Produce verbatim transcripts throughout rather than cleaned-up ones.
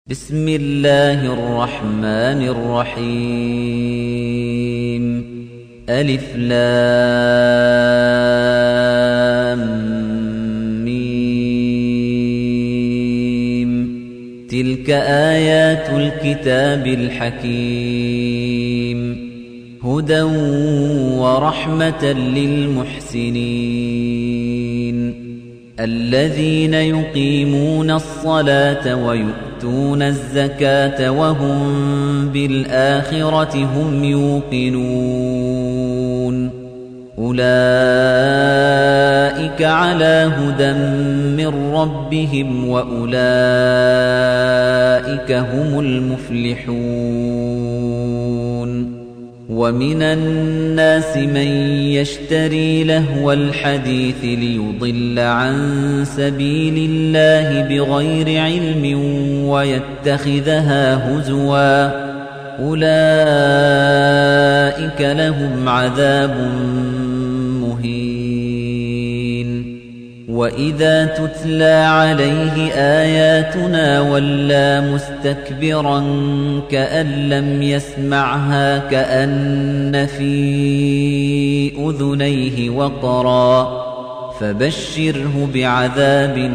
بسم الله الرحمن الرحيم ألف لام ميم تلك آيات الكتاب الحكيم هدى ورحمة للمحسنين الذين يقيمون الصلاة ويؤتون الزكاة وهم بالآخرة هم يوقنون أولئك على هدى من ربهم وأولئك هم المفلحون ومن الناس من يشتري لهو الحديث ليضل عن سبيل الله بغير علم ويتخذها هزوا أولئك لهم عذاب مهين وإذا تتلى عليه آياتنا ولى مستكبرا كأن لم يسمعها كأن في أذنيه وقرا فبشره بعذاب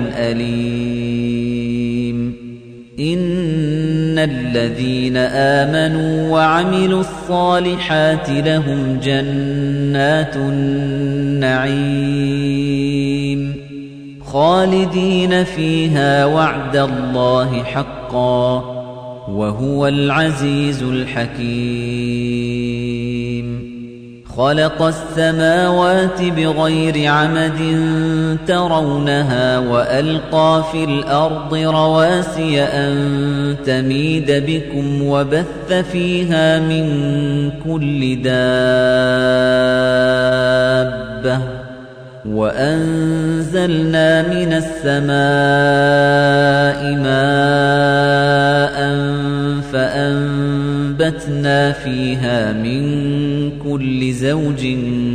أليم إن الذين آمنوا وعملوا الصالحات لهم جنات النعيم خالدين فيها وعد الله حقا وهو العزيز الحكيم خلق السماوات بغير عمد ترونها وألقى في الأرض رواسي أن تميد بكم وبث فيها من كل دابة وأنزلنا من السماء ماء فأنبتنا فيها من كل زوج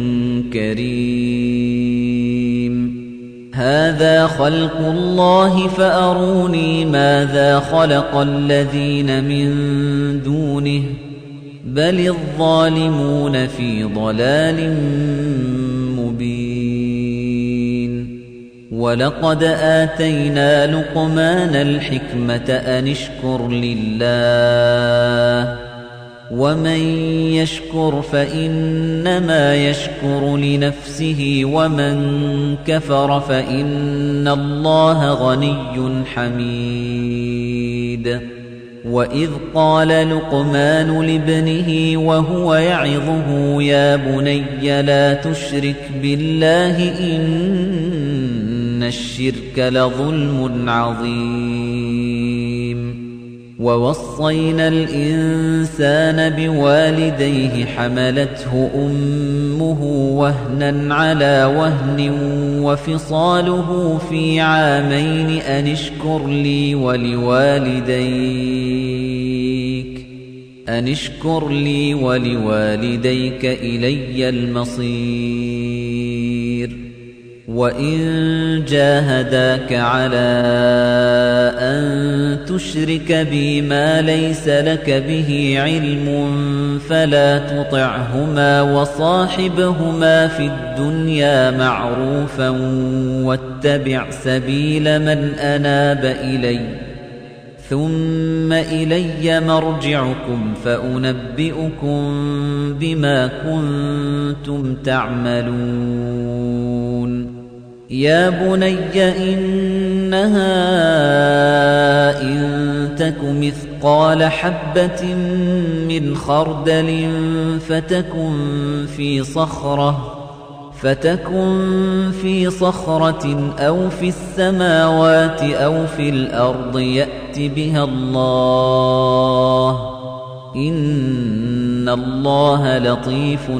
كريم هذا خلق الله فأروني ماذا خلق الذين من دونه بل الظالمون في ضلال وَلَقَدْ آتَيْنَا لُقْمَانَ الْحِكْمَةَ أَنِ اشْكُرْ لِلَّهِ وَمَن يَشْكُرْ فَإِنَّمَا يَشْكُرُ لِنَفْسِهِ وَمَن كَفَرَ فَإِنَّ اللَّهَ غَنِيٌّ حَمِيدٌ وَإِذْ قَالَ لُقْمَانُ لِابْنِهِ وَهُوَ يَعِظُهُ يَا بُنَيَّ لَا تُشْرِكْ بِاللَّهِ إِنَّ الشِّرْكَ لَظُلْمٌ عَظِيمٌ وَوَصَّيْنَا الْإِنسَانَ بِوَالِدَيْهِ حَمَلَتْهُ أُمُّهُ وَهْنًا عَلَى وَهْنٍ وَفِصَالُهُ فِي عَامَيْنِ أَنِ اشْكُرْ لِي وَلِوَالِدَيْكَ أَنِ اشْكُرْ لِي وَلِوَالِدَيْكَ إِلَيَّ الْمَصِيرُ وَإِن جَاهَدَاكَ عَلَىٰ أَن تُشْرِكَ بِي مَا لَيْسَ لَكَ بِهِ عِلْمٌ فَلَا تُطِعْهُمَا وَصَاحِبْهُمَا فِي الدُّنْيَا مَعْرُوفًا وَاتَّبِعْ سَبِيلَ مَنْ أَنَابَ إِلَيَّ ثُمَّ إِلَيَّ مَرْجِعُكُمْ فَأُنَبِّئُكُم بِمَا كُنتُمْ تَعْمَلُونَ يَا بُنَيَّ إِنَّهَا إِن تَكُ مِثْقَالَ حَبَّةٍ مِّنْ خَرْدَلٍ فَتَكُن فِي صَخْرَةٍ فَتَكُن فِي صَخْرَةٍ أَوْ فِي السَّمَاوَاتِ أَوْ فِي الْأَرْضِ يَأْتِ بِهَا اللَّهُ إِنَّ اللَّهَ لَطِيفٌ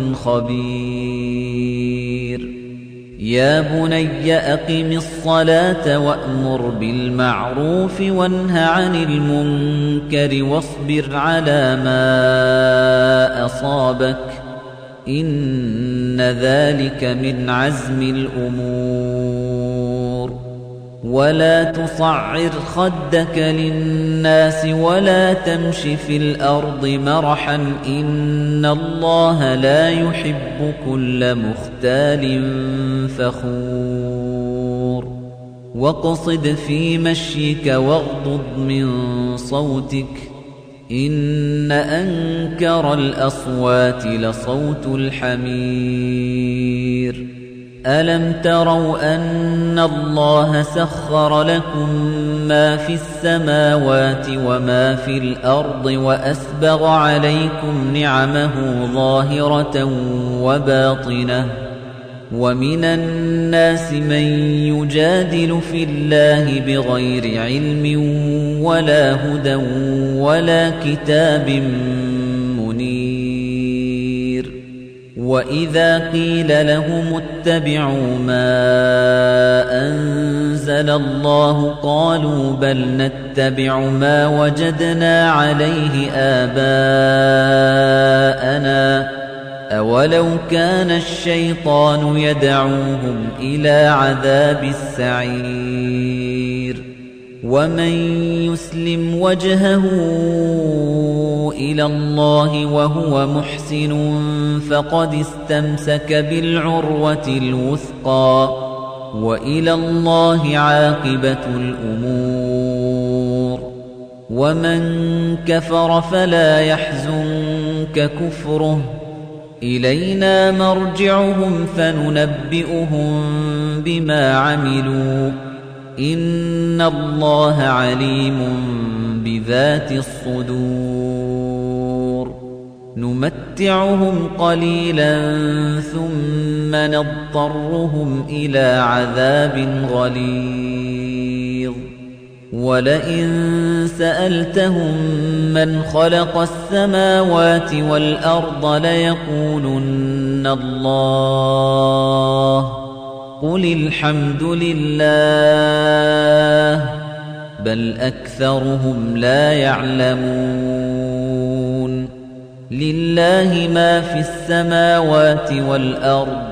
خَبِيرٌ يَا بُنَيَّ أَقِمِ الصَّلَاةَ وَأْمُرْ بِالْمَعْرُوفِ وَانْهَ عَنِ الْمُنكَرِ وَاصْبِرْ عَلَى مَا أَصَابَكَ إِنَّ ذَلِكَ مِنْ عَزْمِ الْأُمُورِ ولا تصعر خدك للناس ولا تمش في الأرض مرحا إن الله لا يحب كل مختال فخور واقصد في مشيك واغضض من صوتك إن أنكر الأصوات لصوت الحمير ألم تروا أن الله سخر لكم ما في السماوات وما في الأرض وأسبغ عليكم نعمه ظاهرة وباطنة ومن الناس من يجادل في الله بغير علم ولا هدى ولا كتاب منير وإذا قيل لهم اتبعوا ما أنزل الله قالوا بل نتبع ما وجدنا عليه آباءنا أولو كان الشيطان يدعوهم إلى عذاب السعير ومن يسلم وجهه إلى الله وهو محسن فقد استمسك بالعروة الوثقى وإلى الله عاقبة الأمور ومن كفر فلا يحزنك كفره إلينا مرجعهم فننبئهم بما عملوا إن الله عليم بذات الصدور نمتعهم قليلا ثم نضطرهم إلى عذاب غليظ ولئن سألتهم من خلق السماوات والأرض ليقولن الله قل الحمد لله بل أكثرهم لا يعلمون لله ما في السماوات والأرض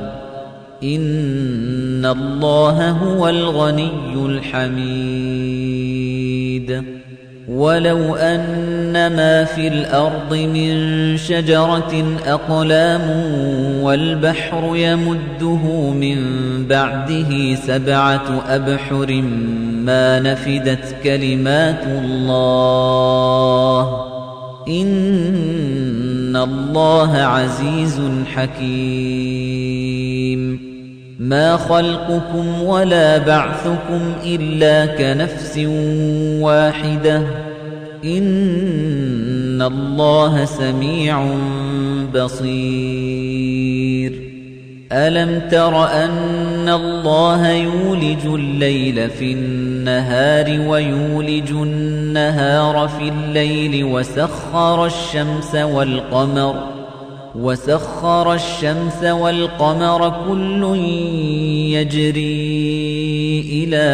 إن الله هو الغني الحميد ولو أن ما في الأرض من شجرة أقلام والبحر يمده من بعده سبعة أبحر ما نفدت كلمات الله إن الله عزيز حكيم ما خلقكم ولا بعثكم إلا كنفس واحدة إن الله سميع بصير ألم تر أن الله يولج الليل في النهار ويولج النهار في الليل وسخر الشمس والقمر وسخر الشمس والقمر كل يجري إلى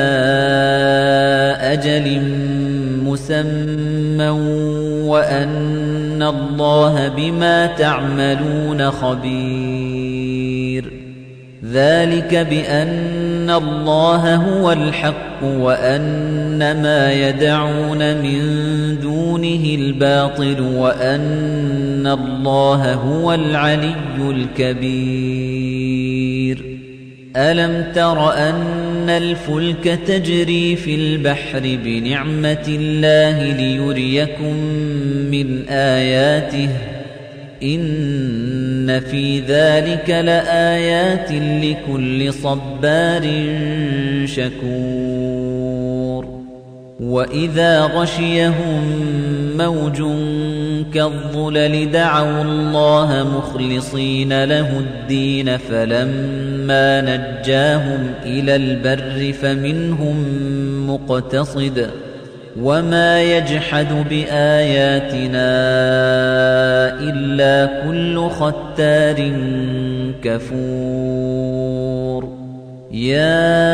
أجل مسمى وأن الله بما تعملون خبير ذلك بأن الله هو الحق وأن ما يدعون من دونه الباطل وأن الله هو العلي الكبير ألم تر أن الفلك تجري في البحر بنعمة الله ليريكم من آياته إن في ذلك لآيات لكل صبار شكور وإذا غشيهم موج كالظلل دعوا الله مخلصين له الدين فلما نجاهم إلى البر فمنهم مقتصد وما يجحد بآياتنا إلا كل ختار كفور يا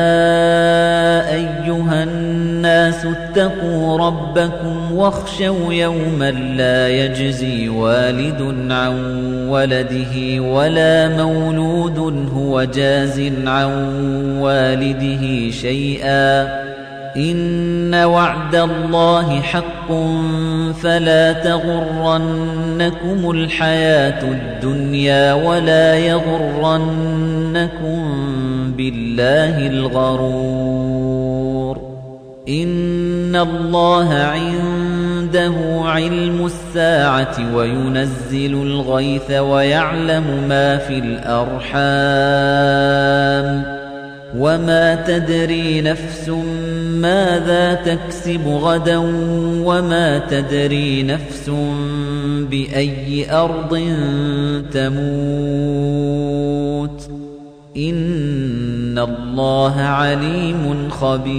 أيها الناس اتقوا ربكم واخشوا يوما لا يجزي والد عن ولده ولا مولود هو جاز عن والده شيئا إن وعد الله حق فلا تغرنكم الحياة الدنيا ولا يغرنكم بالله الغرور إن الله عنده علم الساعة وينزل الغيث ويعلم ما في الأرحام وما تدري نفس ماذا تكسب غدا وما تدري نفس بأي أرض تموت إن الله عليم خبير